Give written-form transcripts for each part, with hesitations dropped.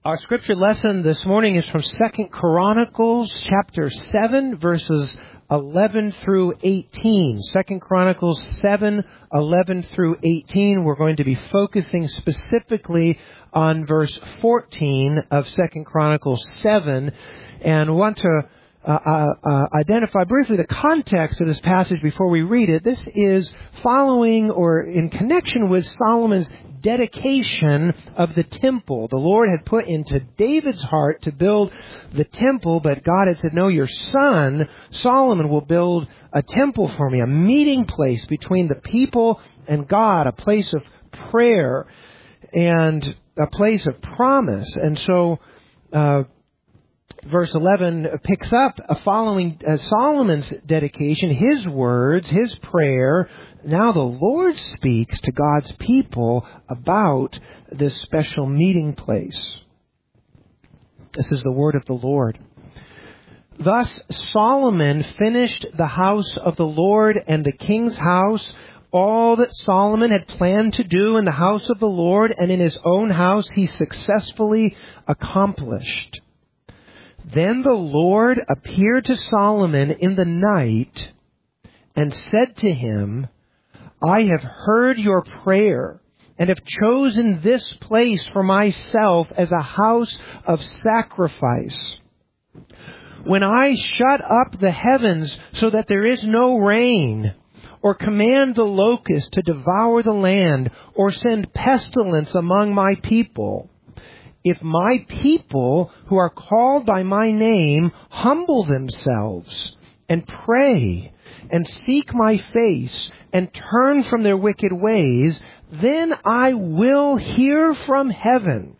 Our scripture lesson this morning is from 2 Chronicles chapter 7, verses 11 through 18. 2 Chronicles 7, 11 through 18. We're going to be focusing specifically on verse 14 of 2 Chronicles 7 and want to identify briefly the context of this passage before we read it. This is following or in connection with Solomon's dedication of the temple. The Lord had put into David's heart to build the temple, but God had said, no, your son, Solomon, will build a temple for me, a meeting place between the people and God, a place of prayer and a place of promise. And so, verse 11 picks up following Solomon's dedication, his words, his prayer. Now the Lord speaks to God's people about this special meeting place. This is the word of the Lord. Thus Solomon finished the house of the Lord and the king's house, all that Solomon had planned to do in the house of the Lord and in his own house he successfully accomplished. Then the Lord appeared to Solomon in the night and said to him, I have heard your prayer and have chosen this place for myself as a house of sacrifice. When I shut up the heavens so that there is no rain, or command the locust to devour the land, or send pestilence among my people, if my people who are called by my name humble themselves and pray and seek my face and turn from their wicked ways, then I will hear from heaven.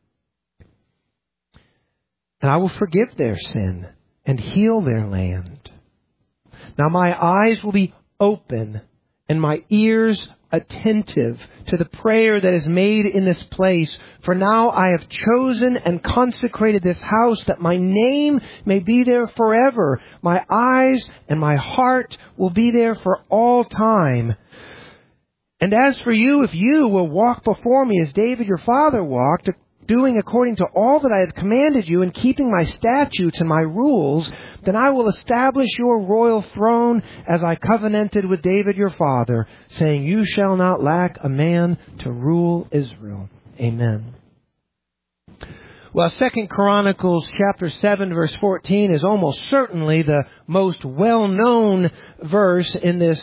And I will forgive their sin and heal their land. Now my eyes will be open and my ears attentive to the prayer that is made in this place. For now I have chosen and consecrated this house that my name may be there forever. My eyes and my heart will be there for all time. And as for you, if you will walk before me as David your father walked, doing according to all that I have commanded you and keeping my statutes and my rules, then I will establish your royal throne as I covenanted with David your father, saying, you shall not lack a man to rule Israel. Amen. Well, 2 Chronicles chapter 7 verse 14 is almost certainly the most well-known verse in this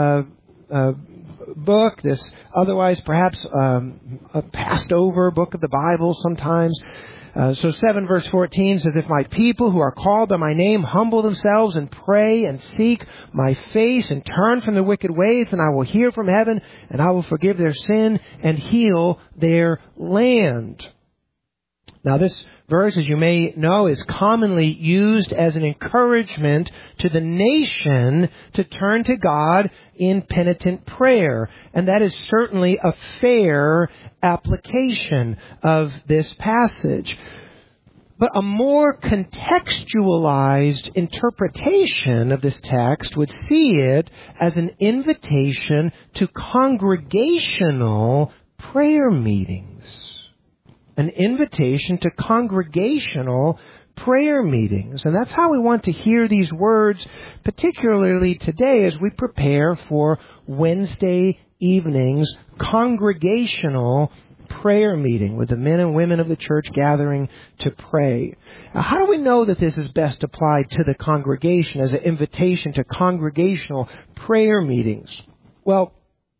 book, this otherwise perhaps a passed over book of the Bible sometimes. So 7 verse 14 says, if my people who are called by my name humble themselves and pray and seek my face and turn from their wicked ways, then I will hear from heaven and I will forgive their sin and heal their land. Now this verse, as you may know, is commonly used as an encouragement to the nation to turn to God in penitent prayer. And that is certainly a fair application of this passage. But a more contextualized interpretation of this text would see it as an invitation to congregational prayer meetings. An invitation to congregational prayer meetings. And that's how we want to hear these words, particularly today as we prepare for Wednesday evening's congregational prayer meeting with the men and women of the church gathering to pray. Now, how do we know that this is best applied to the congregation as an invitation to congregational prayer meetings? Well,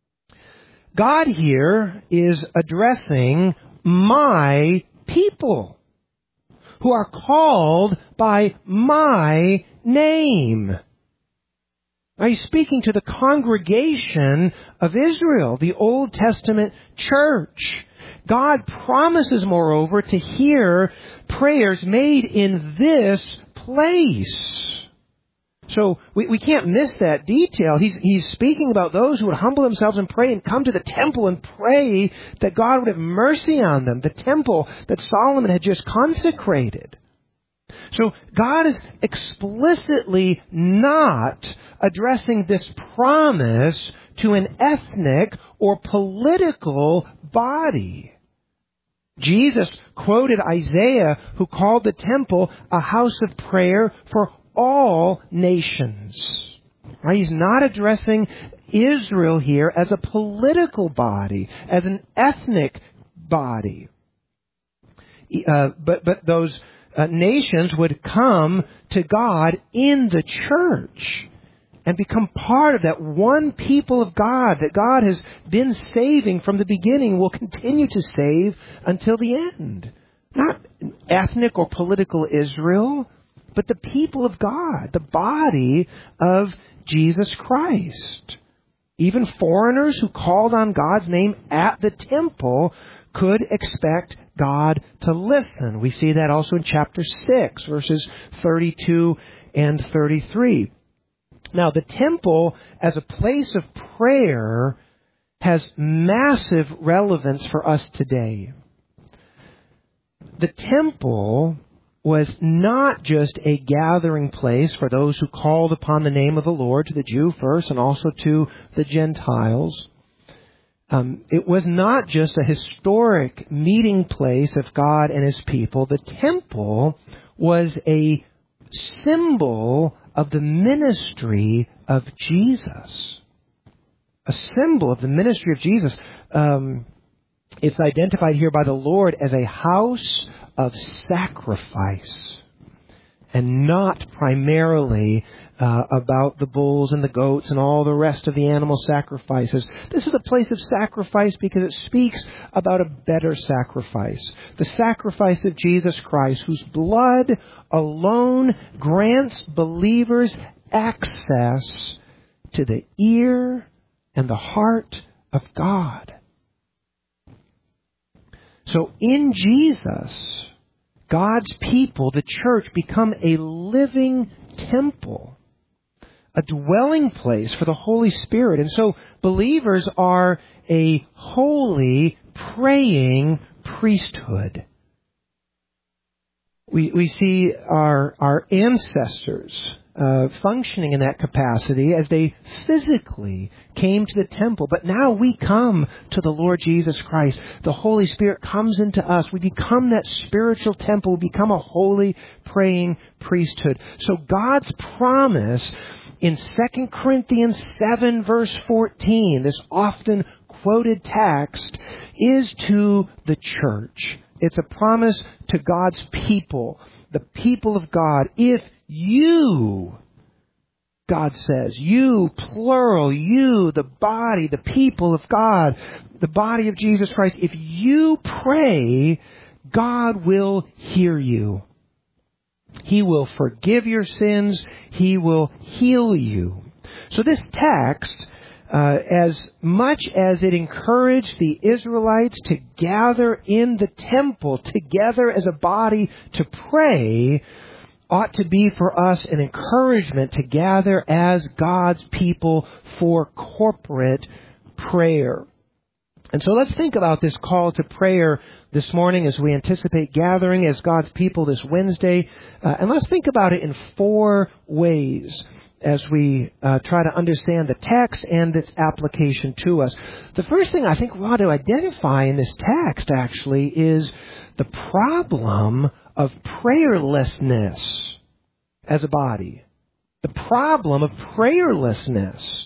God here is addressing my people who are called by my name. Now he's speaking to the congregation of Israel, the Old Testament church. God promises, moreover, to hear prayers made in this place. So we can't miss that detail. He's speaking about those who would humble themselves and pray and come to the temple and pray that God would have mercy on them, the temple that Solomon had just consecrated. So God is explicitly not addressing this promise to an ethnic or political body. Jesus quoted Isaiah, who called the temple a house of prayer for all nations. Right? He's not addressing Israel here as a political body, as an ethnic body. But those nations would come to God in the church and become part of that one people of God that God has been saving from the beginning, will continue to save until the end. Not ethnic or political Israel, but the people of God, the body of Jesus Christ. Even foreigners who called on God's name at the temple could expect God to listen. We see that also in chapter 6, verses 32 and 33. Now, the temple as a place of prayer has massive relevance for us today. The temple was not just a gathering place for those who called upon the name of the Lord, to the Jew first and also to the Gentiles. It was not just a historic meeting place of God and His people. The temple was a symbol of the ministry of Jesus. A symbol of the ministry of Jesus. It's identified here by the Lord as a house of sacrifice, and not primarily about the bulls and the goats and all the rest of the animal sacrifices. This is a place of sacrifice because it speaks about a better sacrifice. The sacrifice of Jesus Christ, whose blood alone grants believers access to the ear and the heart of God. So in Jesus, God's people, the church, become a living temple, a dwelling place for the Holy Spirit. And so believers are a holy, praying priesthood. We see our ancestors functioning in that capacity as they physically came to the temple. But now we come to the Lord Jesus Christ. The Holy Spirit comes into us. We become that spiritual temple. We become a holy, praying priesthood. So God's promise in 2 Corinthians 7 verse 14, this often quoted text, is to the church. It's a promise to God's people, the people of God. If you, God says, you, plural, you, the body, the people of God, the body of Jesus Christ, if you pray, God will hear you. He will forgive your sins. He will heal you. So this text, as much as it encouraged the Israelites to gather in the temple together as a body to pray, ought to be for us an encouragement to gather as God's people for corporate prayer. And so let's think about this call to prayer this morning as we anticipate gathering as God's people this Wednesday. And let's think about it in 4 ways as we try to understand the text and its application to us. The first thing I think we ought to identify in this text, actually, is the problem of prayerlessness as a body. The problem of prayerlessness.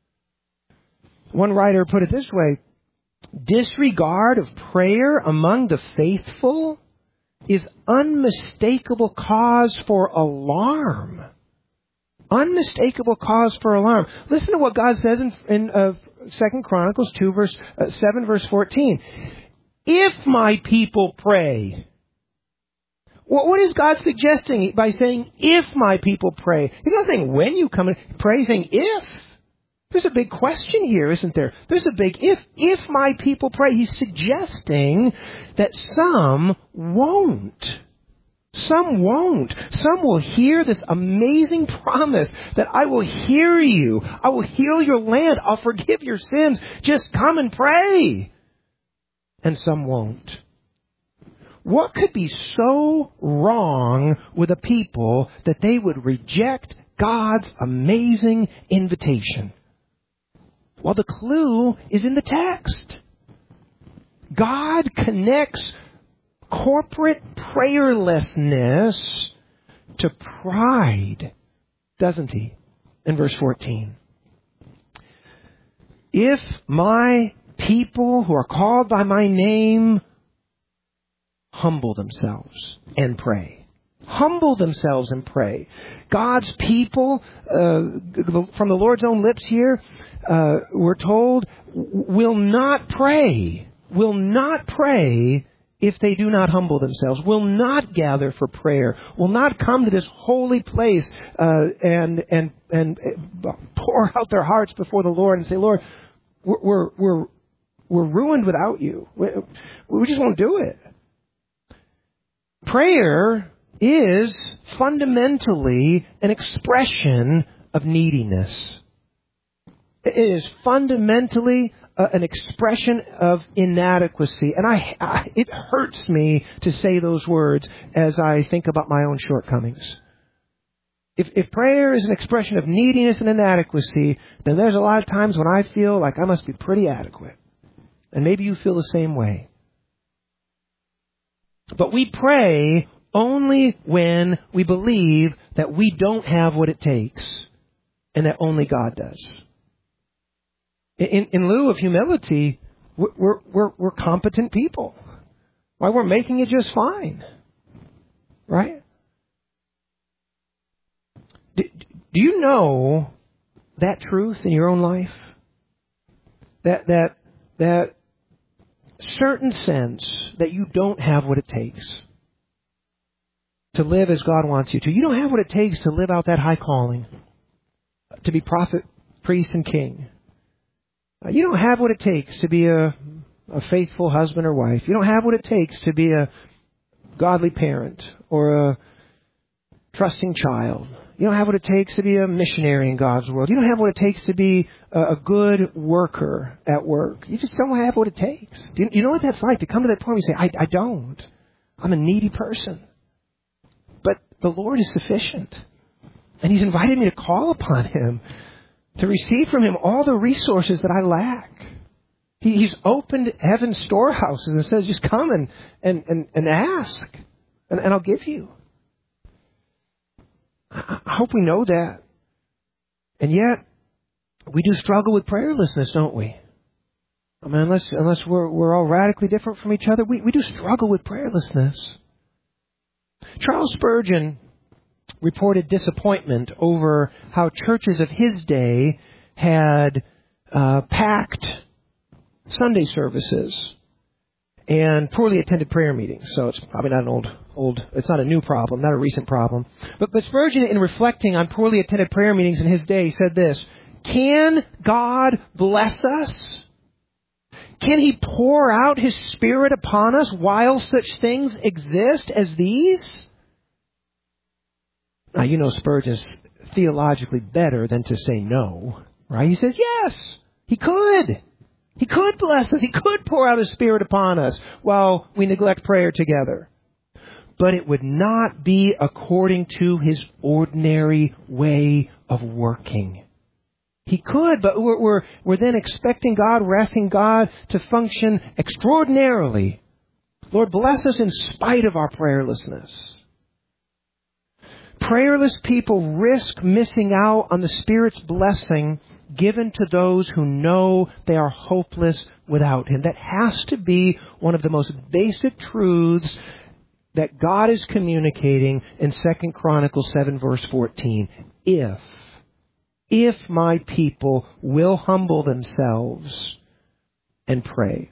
One writer put it this way: disregard of prayer among the faithful is unmistakable cause for alarm. Unmistakable cause for alarm. Listen to what God says in 2 Chronicles 7 verse 14. If my people pray. What is God suggesting by saying, if my people pray? He's not saying when you come and pray, he's saying if. There's a big question here, isn't there? There's a big if. If my people pray, he's suggesting that some won't. Some won't. Some will hear this amazing promise that I will hear you. I will heal your land. I'll forgive your sins. Just come and pray. And some won't. What could be so wrong with a people that they would reject God's amazing invitation? Well, the clue is in the text. God connects corporate prayerlessness to pride, doesn't he? In verse 14. If my people who are called by my name humble themselves and pray. Humble themselves and pray. God's people, from the Lord's own lips here, we're told, will not pray if they do not humble themselves, will not gather for prayer, will not come to this holy place and pour out their hearts before the Lord and say, Lord, we're ruined without you. We just won't do it. Prayer is fundamentally an expression of neediness. It is fundamentally an expression of inadequacy. And it hurts me to say those words as I think about my own shortcomings. If prayer is an expression of neediness and inadequacy, then there's a lot of times when I feel like I must be pretty adequate. And maybe you feel the same way. But we pray only when we believe that we don't have what it takes and that only God does. In lieu of humility, we're competent people. Why, we're making it just fine. Right? Do you know that truth in your own life? That certain sense that you don't have what it takes to live as God wants you to. You don't have what it takes to live out that high calling, to be prophet, priest, and king. You don't have what it takes to be a faithful husband or wife. You don't have what it takes to be a godly parent or a trusting child. You don't have what it takes to be a missionary in God's world. You don't have what it takes to be a good worker at work. You just don't have what it takes. You know what that's like? To come to that point where you say, I don't. I'm a needy person. But the Lord is sufficient. And He's invited me to call upon Him, to receive from Him all the resources that I lack. He's opened heaven's storehouses and says, just come and ask, and I'll give you. I hope we know that. And yet, we do struggle with prayerlessness, don't we? I mean, unless we're all radically different from each other, we do struggle with prayerlessness. Charles Spurgeon reported disappointment over how churches of his day had packed Sunday services and poorly attended prayer meetings. So it's probably not an it's not a new problem, not a recent problem. But Spurgeon, in reflecting on poorly attended prayer meetings in his day, said this: can God bless us? Can He pour out His Spirit upon us while such things exist as these? Now, you know Spurgeon's theologically better than to say no, right? He says, yes, He could. He could bless us. He could pour out His Spirit upon us while we neglect prayer together. But it would not be according to His ordinary way of working. He could, but we're then expecting God, we're asking God to function extraordinarily. Lord, bless us in spite of our prayerlessness. Prayerless people risk missing out on the Spirit's blessing given to those who know they are hopeless without Him. That has to be one of the most basic truths that God is communicating in 2 Chronicles 7 verse 14. If my people will humble themselves and pray.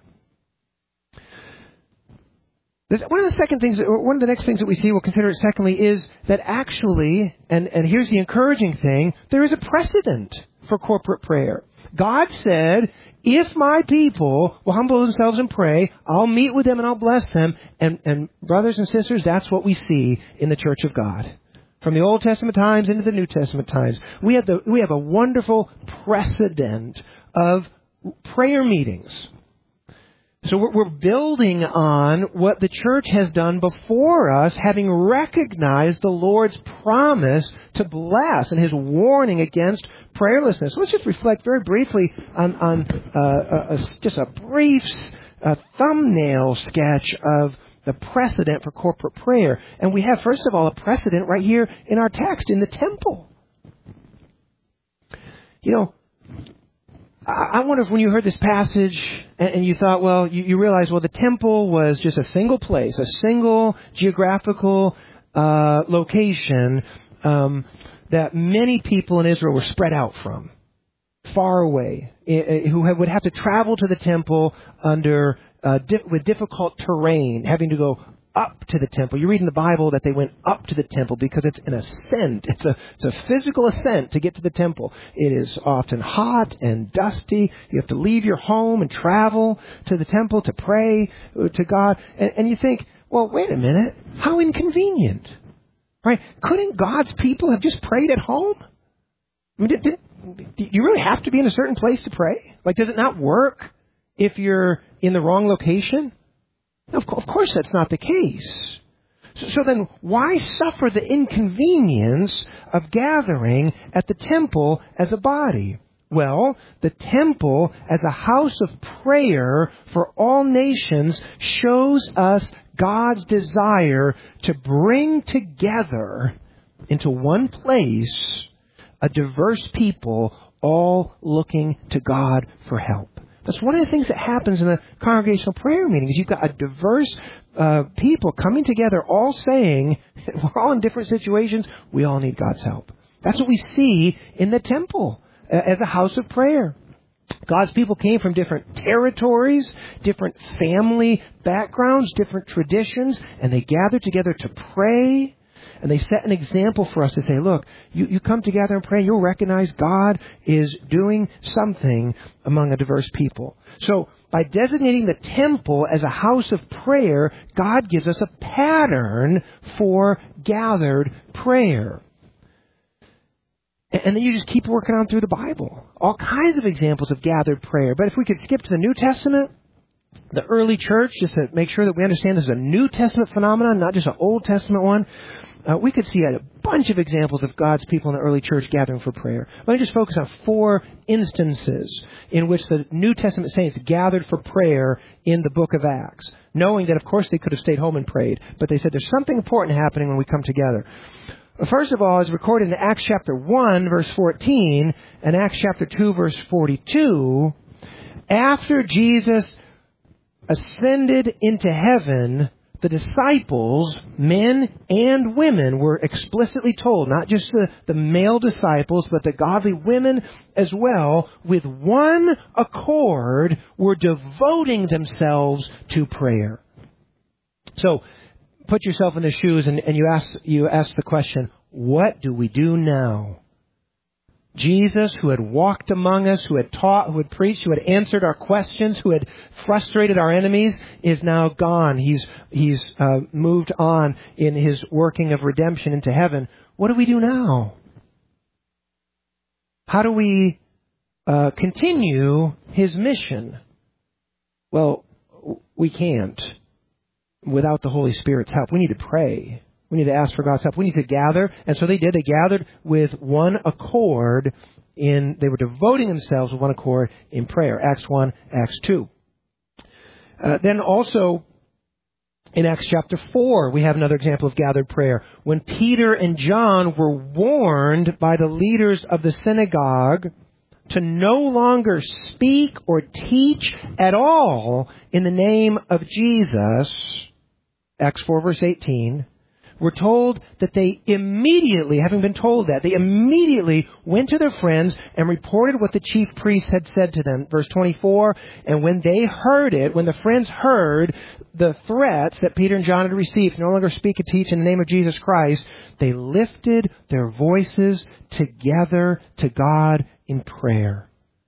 One of the next things that we see, we'll consider it secondly, is that actually, and here's the encouraging thing, there is a precedent for corporate prayer. God said, if my people will humble themselves and pray, I'll meet with them and I'll bless them. And brothers and sisters, that's what we see in the Church of God. From the Old Testament times into the New Testament times, we have a wonderful precedent of prayer meetings. So we're building on what the church has done before us, having recognized the Lord's promise to bless and His warning against prayerlessness. So let's just reflect very briefly on just a brief thumbnail sketch of the precedent for corporate prayer. And we have, first of all, a precedent right here in our text in the temple. I wonder if when you heard this passage and you thought, well, you realize, well, the temple was just a single place, a single geographical location that many people in Israel were spread out from, far away, who would have to travel to the temple under with difficult terrain, having to go up to the temple. You read in the Bible that they went up to the temple because it's an ascent. It's a physical ascent to get to the temple. It is often hot and dusty. You have to leave your home and travel to the temple to pray to God. And you think, well, wait a minute. How inconvenient. Right? Couldn't God's people have just prayed at home? I mean, do you really have to be in a certain place to pray? Like, does it not work if you're in the wrong location? Of course that's not the case. So then why suffer the inconvenience of gathering at the temple as a body? Well, the temple as a house of prayer for all nations shows us God's desire to bring together into one place a diverse people all looking to God for help. That's one of the things that happens in the congregational prayer meetings. You've got a diverse people coming together, all saying, we're all in different situations, we all need God's help. That's what we see in the temple as a house of prayer. God's people came from different territories, different family backgrounds, different traditions, and they gathered together to pray. And they set an example for us to say, look, you come together and pray, you'll recognize God is doing something among a diverse people. So by designating the temple as a house of prayer, God gives us a pattern for gathered prayer. And then you just keep working on through the Bible. All kinds of examples of gathered prayer. But if we could skip to the New Testament, the early church, just to make sure that we understand this is a New Testament phenomenon, not just an Old Testament one, we could see a bunch of examples of God's people in the early church gathering for prayer. Let me just focus on 4 instances in which the New Testament saints gathered for prayer in the book of Acts, knowing that, of course, they could have stayed home and prayed, but they said there's something important happening when we come together. First of all, is recorded in Acts chapter 1, verse 14, and Acts chapter 2, verse 42. After Jesus ascended into heaven, the disciples, men and women, were explicitly told, not just the male disciples, but the godly women as well, with one accord, were devoting themselves to prayer. So, put yourself in the shoes and you ask the question, what do we do now? Jesus, who had walked among us, who had taught, who had preached, who had answered our questions, who had frustrated our enemies, is now gone. He's moved on in his working of redemption into heaven. What do we do now? How do we continue his mission? Well, we can't without the Holy Spirit's help. We need to pray. We need to ask for God's help. We need to gather. And so they did. They gathered with one accord they were devoting themselves with one accord in prayer. Acts 1, Acts 2. Then also in Acts chapter 4, we have another example of gathered prayer. When Peter and John were warned by the leaders of the synagogue to no longer speak or teach at all in the name of Jesus, Acts 4, verse 18, we're told that they immediately, having been told that, they immediately went to their friends and reported what the chief priests had said to them. Verse 24, and when they heard it, when the friends heard the threats that Peter and John had received, no longer speak and teach in the name of Jesus Christ, they lifted their voices together to God in prayer.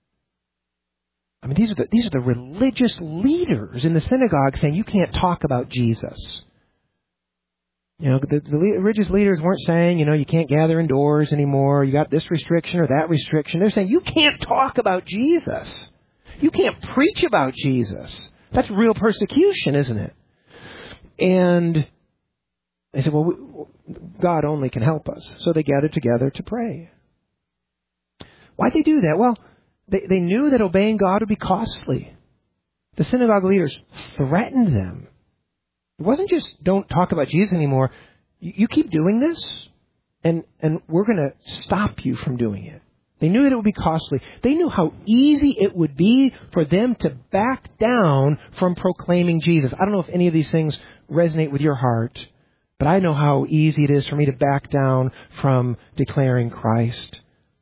I mean, these are the religious leaders in the synagogue saying, you can't talk about Jesus. You know, the religious leaders weren't saying, you can't gather indoors anymore. You got this restriction or that restriction. They're saying, you can't talk about Jesus. You can't preach about Jesus. That's real persecution, isn't it? And they said, well, God only can help us. So they gathered together to pray. Why'd they do that? Well, they knew that obeying God would be costly. The synagogue leaders threatened them. It wasn't just don't talk about Jesus anymore. You keep doing this, and we're going to stop you from doing it. They knew that it would be costly. They knew how easy it would be for them to back down from proclaiming Jesus. I don't know if any of these things resonate with your heart, but I know how easy it is for me to back down from declaring Christ.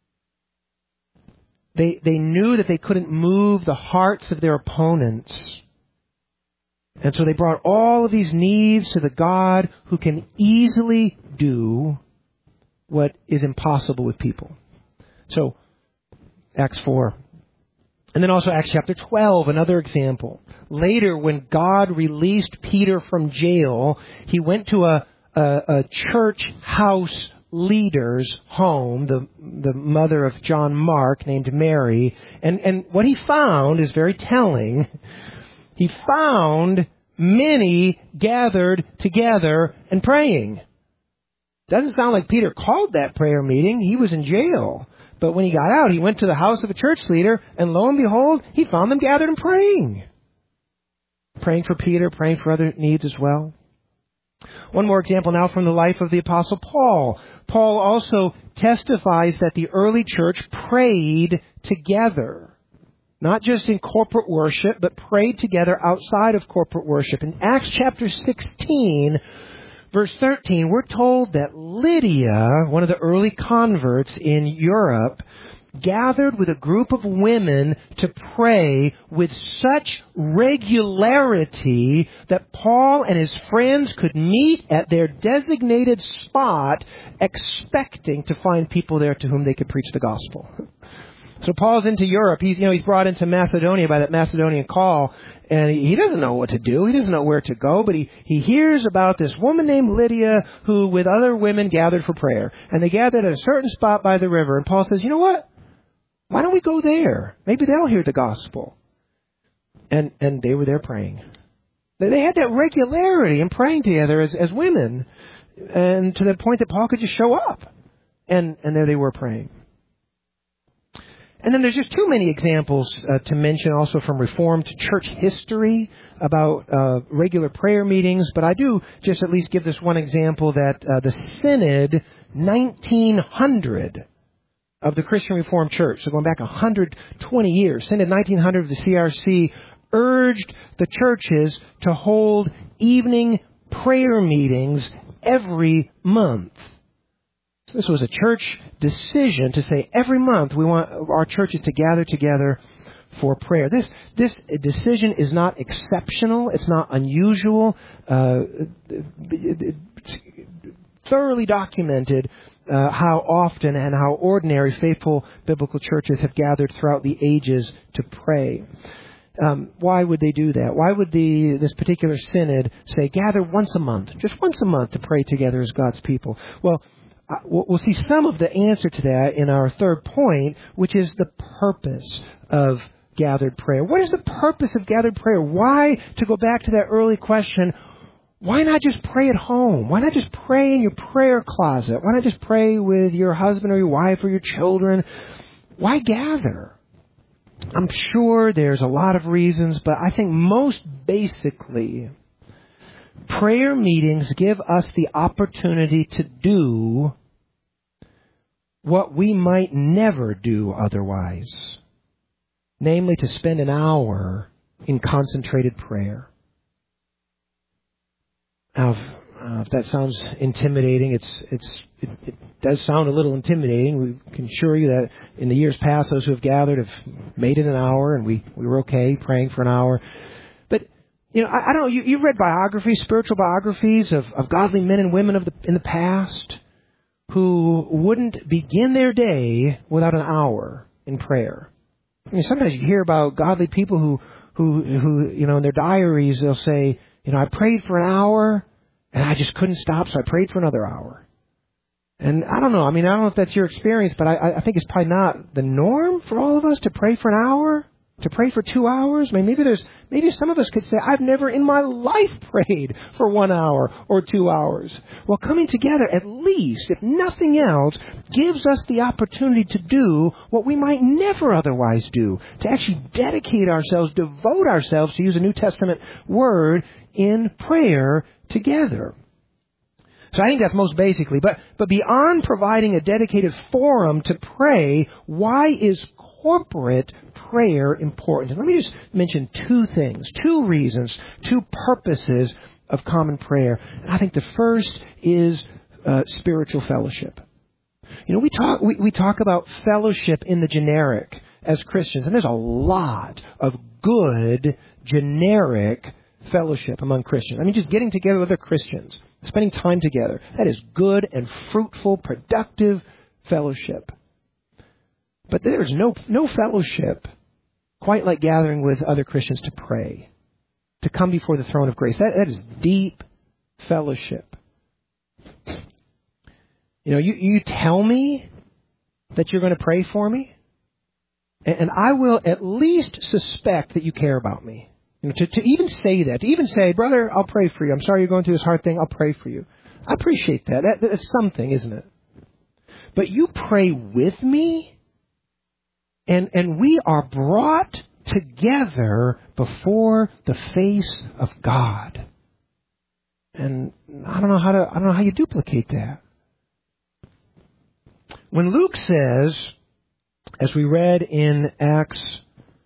They knew that they couldn't move the hearts of their opponents. And so they brought all of these needs to the God who can easily do what is impossible with people. So, Acts 4. And then also Acts chapter 12, another example. Later, when God released Peter from jail, he went to a church house leader's home, the mother of John Mark, named Mary. And what he found is very telling. He found many gathered together and praying. Doesn't sound like Peter called that prayer meeting. He was in jail. But when he got out, he went to the house of a church leader, and lo and behold, he found them gathered and praying. Praying for Peter, praying for other needs as well. One more example now from the life of the Apostle Paul. Paul also testifies that the early church prayed together. Not just in corporate worship, but prayed together outside of corporate worship. In Acts chapter 16, verse 13, we're told that Lydia, one of the early converts in Europe, gathered with a group of women to pray with such regularity that Paul and his friends could meet at their designated spot, expecting to find people there to whom they could preach the gospel. So Paul's into Europe. He's brought into Macedonia by that Macedonian call, and he doesn't know what to do. He doesn't know where to go, but he hears about this woman named Lydia who, with other women, gathered for prayer. And they gathered at a certain spot by the river. And Paul says, you know what? Why don't we go there? Maybe they'll hear the gospel. And they were there praying. They had that regularity in praying together as women, and to the point that Paul could just show up. And there they were praying. And then there's just too many examples to mention also from Reformed church history about regular prayer meetings. But I do just at least give this one example that the Synod 1900 of the Christian Reformed Church, so going back 120 years, Synod 1900 of the CRC urged the churches to hold evening prayer meetings every month. This was a church decision to say every month we want our churches to gather together for prayer. This decision is not exceptional. It's not unusual. It's thoroughly documented how often and how ordinary faithful biblical churches have gathered throughout the ages to pray. Why would they do that? Why would this particular synod say gather once a month, just once a month to pray together as God's people? Well, we'll see some of the answer to that in our third point, which is the purpose of gathered prayer. What is the purpose of gathered prayer? Why, to go back to that early question, why not just pray at home? Why not just pray in your prayer closet? Why not just pray with your husband or your wife or your children? Why gather? I'm sure there's a lot of reasons, but I think most basically, prayer meetings give us the opportunity to do what we might never do otherwise. Namely, to spend an hour in concentrated prayer. Now, if that sounds intimidating, it does sound a little intimidating. We can assure you that in the years past, those who have gathered have made it an hour, and we were okay praying for an hour. But I don't know. You've read biographies, spiritual biographies of godly men and women in the past who wouldn't begin their day without an hour in prayer. I mean, sometimes you hear about godly people who in their diaries they'll say, I prayed for an hour and I just couldn't stop, so I prayed for another hour. And I don't know. I mean, I don't know if that's your experience, but I think it's probably not the norm for all of us to pray for an hour. To pray for 2 hours? I mean, maybe some of us could say, I've never in my life prayed for 1 hour or 2 hours. Well, coming together, at least, if nothing else, gives us the opportunity to do what we might never otherwise do. To actually dedicate ourselves, devote ourselves, to use a New Testament word, in prayer together. So I think that's most basically. But beyond providing a dedicated forum to pray, why is corporate prayer important? And let me just mention two things, two reasons, two purposes of common prayer. And I think the first is spiritual fellowship. You know, we talk about fellowship in the generic as Christians, and there's a lot of good generic fellowship among Christians. I mean, just getting together with other Christians, spending time together. That is good and fruitful, productive fellowship. But there is no fellowship quite like gathering with other Christians to pray, to come before the throne of grace. That is deep fellowship. You know, you tell me that you're going to pray for me, and I will at least suspect that you care about me. You know, to even say that, to even say, brother, I'll pray for you. I'm sorry you're going through this hard thing. I'll pray for you. I appreciate that. That's something, isn't it? But you pray with me, and we are brought together before the face of God. And I don't know how you duplicate that. When Luke says, as we read in Acts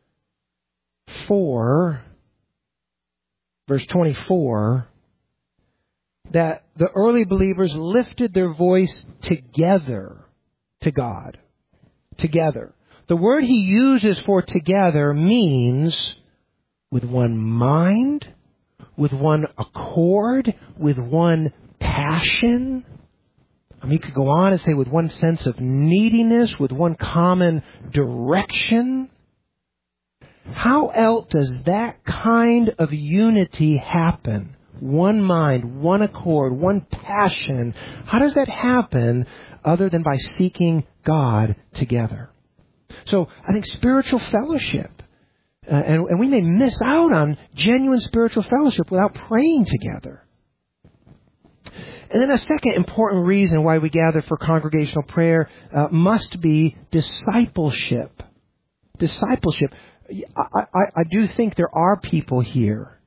4, verse 24, that the early believers lifted their voice together to God. Together. The word he uses for together means with one mind, with one accord, with one passion. I mean, you could go on and say with one sense of neediness, with one common direction. How else does that kind of unity happen? One mind, one accord, one passion. How does that happen other than by seeking God together? So I think spiritual fellowship, and we may miss out on genuine spiritual fellowship without praying together. And then a second important reason why we gather for congregational prayer must be discipleship. Discipleship. I do think there are people here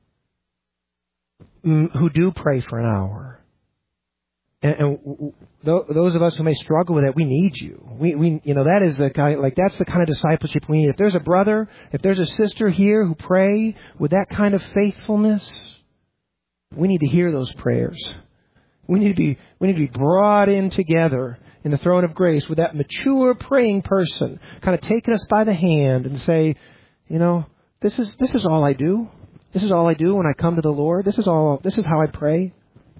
who do pray for an hour. And those of us who may struggle with that, we need you. We that is that's the kind of discipleship we need. If there's a brother, if there's a sister here who pray with that kind of faithfulness, we need to hear those prayers. We need to be brought in together in the throne of grace with that mature praying person, kind of taking us by the hand and say, this is all I do. This is all I do when I come to the Lord. This is how I pray.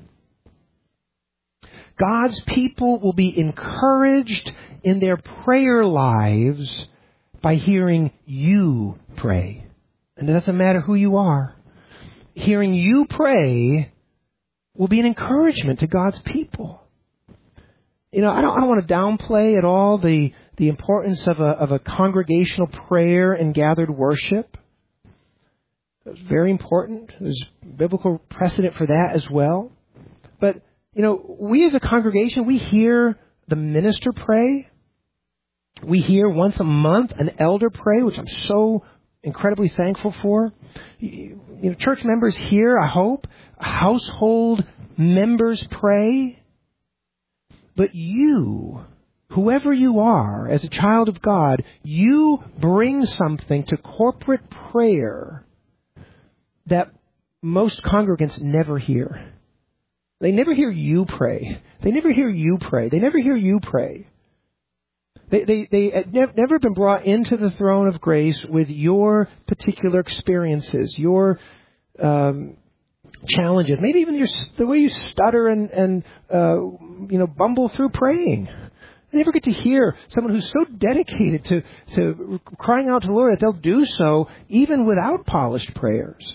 God's people will be encouraged in their prayer lives by hearing you pray. And it doesn't matter who you are. Hearing you pray will be an encouragement to God's people. I don't want to downplay at all the importance of a congregational prayer and gathered worship. It's very important. There's biblical precedent for that as well. But, we as a congregation, we hear the minister pray. We hear once a month an elder pray, which I'm so incredibly thankful for. Church members here, I hope, household members pray. But you, whoever you are, as a child of God, you bring something to corporate prayer that most congregants never hear. They never hear you pray. They never hear you pray. They never hear you pray. They have never been brought into the throne of grace with your particular experiences, your challenges, maybe even the way you stutter and bumble through praying. They never get to hear someone who's so dedicated to crying out to the Lord that they'll do so even without polished prayers.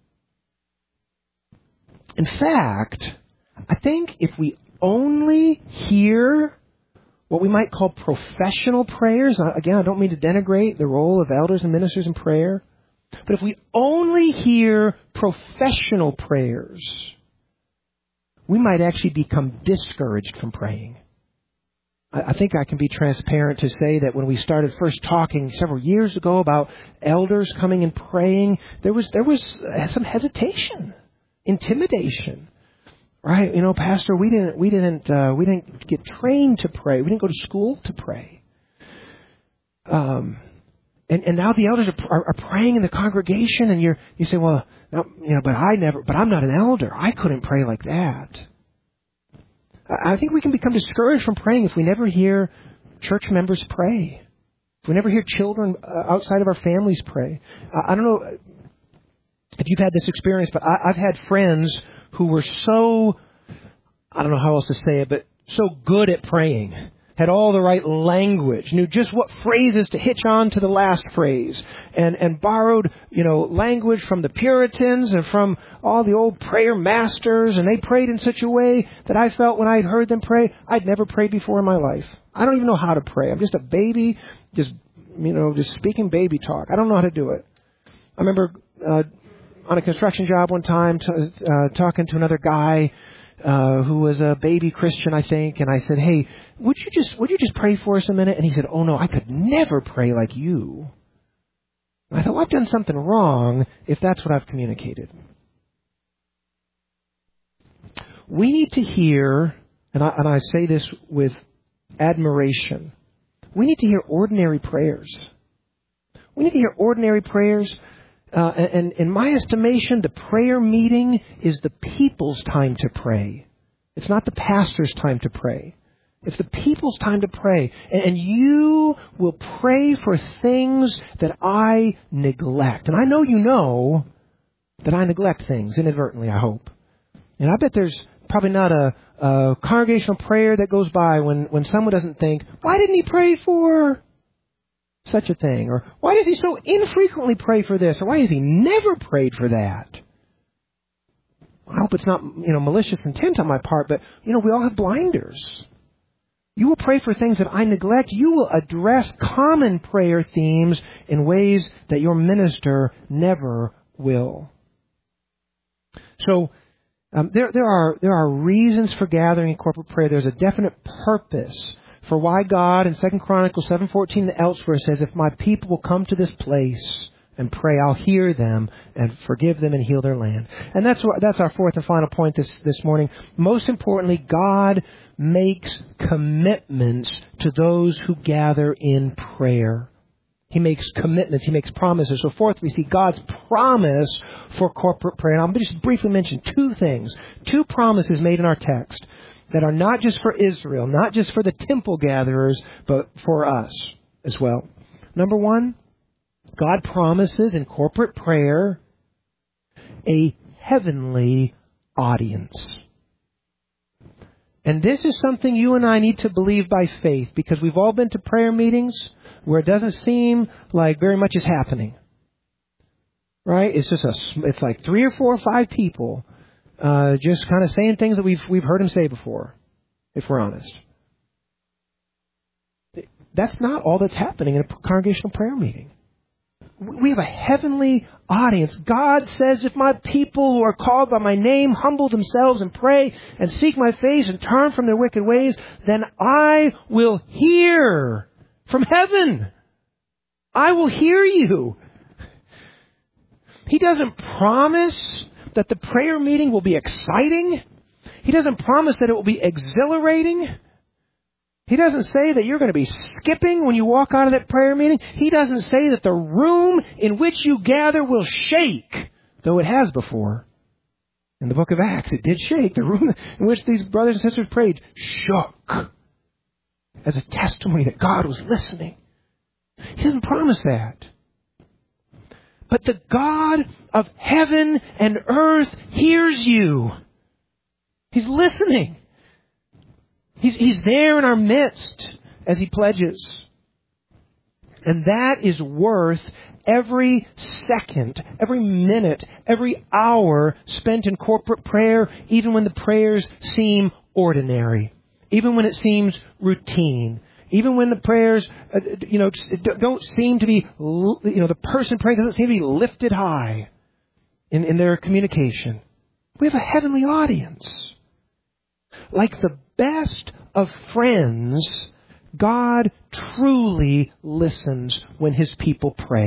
In fact, I think if we only hear what we might call professional prayers, again, I don't mean to denigrate the role of elders and ministers in prayer, but if we only hear professional prayers, we might actually become discouraged from praying. I think I can be transparent to say that when we started first talking several years ago about elders coming and praying, there was some hesitation. intimidation. Right? Pastor, we didn't get trained to pray. We didn't go to school to pray. And now the elders are praying in the congregation, and you say, well, no, but I'm not an elder. I couldn't pray like that. I think we can become discouraged from praying if we never hear church members pray. If we never hear children outside of our families pray. I don't know if you've had this experience, but I've had friends who were so, I don't know how else to say it, but so good at praying. Had all the right language, knew just what phrases to hitch on to the last phrase, and borrowed, language from the Puritans and from all the old prayer masters, and they prayed in such a way that I felt when I had heard them pray, I'd never prayed before in my life. I don't even know how to pray. I'm just a baby, just speaking baby talk. I don't know how to do it. I remember on a construction job one time talking to another guy who was a baby Christian, I think, and I said, hey, would you just pray for us a minute? And he said, oh no, I could never pray like you. And I thought, well, I've done something wrong if that's what I've communicated. We need to hear, and I say this with admiration, we need to hear ordinary prayers. We need to hear ordinary prayers. And in my estimation, the prayer meeting is the people's time to pray. It's not the pastor's time to pray. It's the people's time to pray. And you will pray for things that I neglect. And I know you know that I neglect things inadvertently, I hope. And I bet there's probably not a congregational prayer that goes by when someone doesn't think, why didn't he pray for such a thing? Or why does he so infrequently pray for this? Or why has he never prayed for that? I hope it's not, malicious intent on my part, but, we all have blinders. You will pray for things that I neglect. You will address common prayer themes in ways that your minister never will. So, there are reasons for gathering in corporate prayer. There's a definite purpose for why God in 2 Chronicles 7:14 and elsewhere says, if my people will come to this place and pray, I'll hear them and forgive them and heal their land. And that's our fourth and final point this morning. Most importantly, God makes commitments to those who gather in prayer. He makes commitments. He makes promises. So fourth, we see God's promise for corporate prayer. And I'm going to just briefly mention two things. Two promises made in our text that are not just for Israel, not just for the temple gatherers, but for us as well. Number one, God promises in corporate prayer a heavenly audience. And this is something you and I need to believe by faith, because we've all been to prayer meetings where it doesn't seem like very much is happening. Right? It's like 3 or 4 or 5 people just kind of saying things that we've heard him say before, if we're honest. That's not all that's happening in a congregational prayer meeting. We have a heavenly audience. God says, if my people who are called by my name humble themselves and pray and seek my face and turn from their wicked ways, then I will hear from heaven. I will hear you. He doesn't promise that the prayer meeting will be exciting. He doesn't promise that it will be exhilarating. He doesn't say that you're going to be skipping when you walk out of that prayer meeting. He doesn't say that the room in which you gather will shake, though it has before. In the book of Acts, it did shake. The room in which these brothers and sisters prayed shook as a testimony that God was listening. He doesn't promise that. But the God of heaven and earth hears you. He's listening. He's there in our midst as he pledges. And that is worth every second, every minute, every hour spent in corporate prayer, even when the prayers seem ordinary, even when it seems routine, even when the prayers, don't seem to be, the person praying doesn't seem to be lifted high in their communication. We have a heavenly audience. Like the best of friends, God truly listens when his people pray.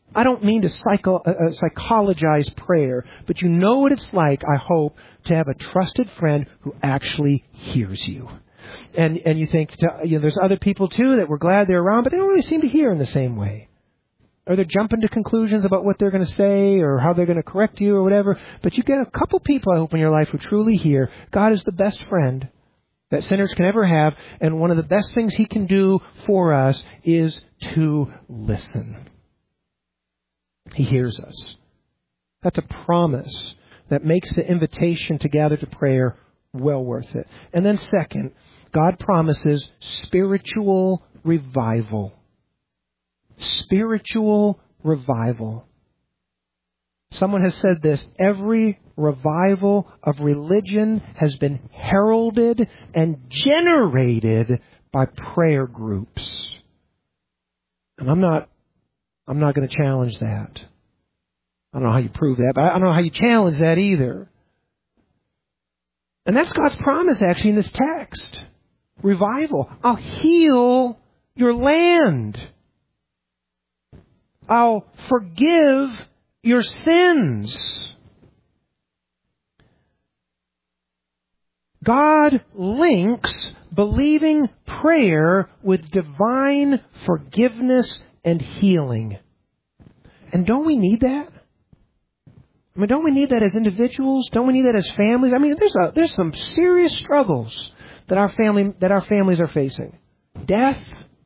I don't mean to psychologize prayer, but you know what it's like, I hope, to have a trusted friend who actually hears you. And you think, there's other people too that we're glad they're around, but they don't really seem to hear in the same way. Or they're jumping to conclusions about what they're going to say or how they're going to correct you or whatever. But you get a couple people, I hope, in your life who truly hear. God is the best friend that sinners can ever have. And one of the best things He can do for us is to listen. He hears us. That's a promise that makes the invitation to gather to prayer well worth it. And then second, God promises spiritual revival. Spiritual revival. Someone has said this: every revival of religion has been heralded and generated by prayer groups. And I'm not going to challenge that. I don't know how you prove that, but I don't know how you challenge that either. And that's God's promise actually in this text. Revival. I'll heal your land. I'll forgive your sins. God links believing prayer with divine forgiveness and healing. And don't we need that? I mean, don't we need that as individuals? Don't we need that as families? I mean, there's some serious struggles that our families are facing. Death,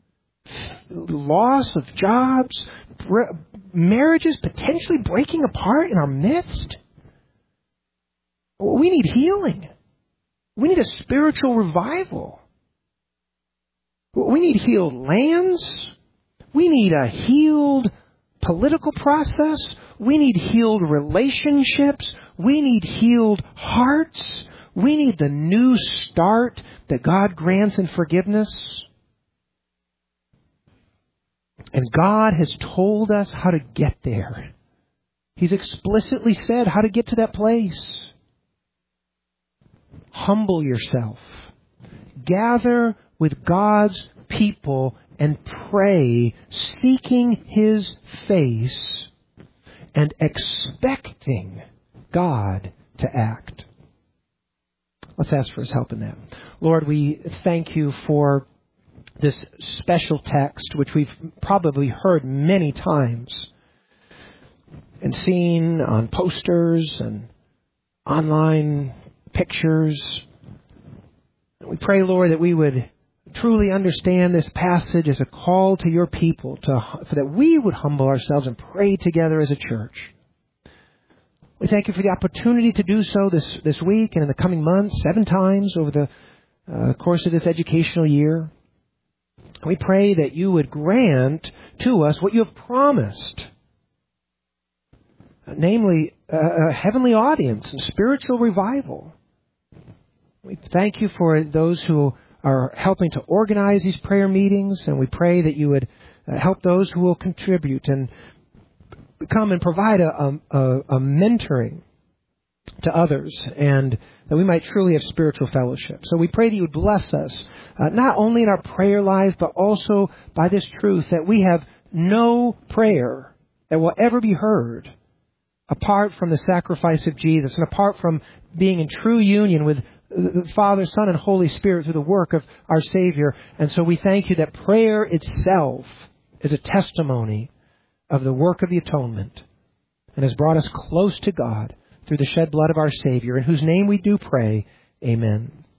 loss of jobs, marriages potentially breaking apart in our midst. We need healing. We need a spiritual revival. We need healed lands. We need a healed political process. We need healed relationships. We need healed hearts. We need the new start that God grants in forgiveness. And God has told us how to get there. He's explicitly said how to get to that place. Humble yourself. Gather with God's people and pray, seeking His face and expecting God to act. Let's ask for His help in that. Lord, we thank You for this special text, which we've probably heard many times and seen on posters and online pictures. And we pray, Lord, that we would truly understand this passage as a call to Your people, that we would humble ourselves and pray together as a church. We thank You for the opportunity to do so this week and in the coming months, 7 times over the course of this educational year. We pray that You would grant to us what You have promised, namely a heavenly audience and spiritual revival. We thank You for those who are helping to organize these prayer meetings, and we pray that You would help those who will contribute and come and provide a mentoring to others, and that we might truly have spiritual fellowship. So we pray that You would bless us, not only in our prayer life, but also by this truth that we have no prayer that will ever be heard apart from the sacrifice of Jesus and apart from being in true union with the Father, Son, and Holy Spirit through the work of our Savior. And so we thank You that prayer itself is a testimony of the work of the atonement and has brought us close to God through the shed blood of our Savior, in whose name we do pray. Amen.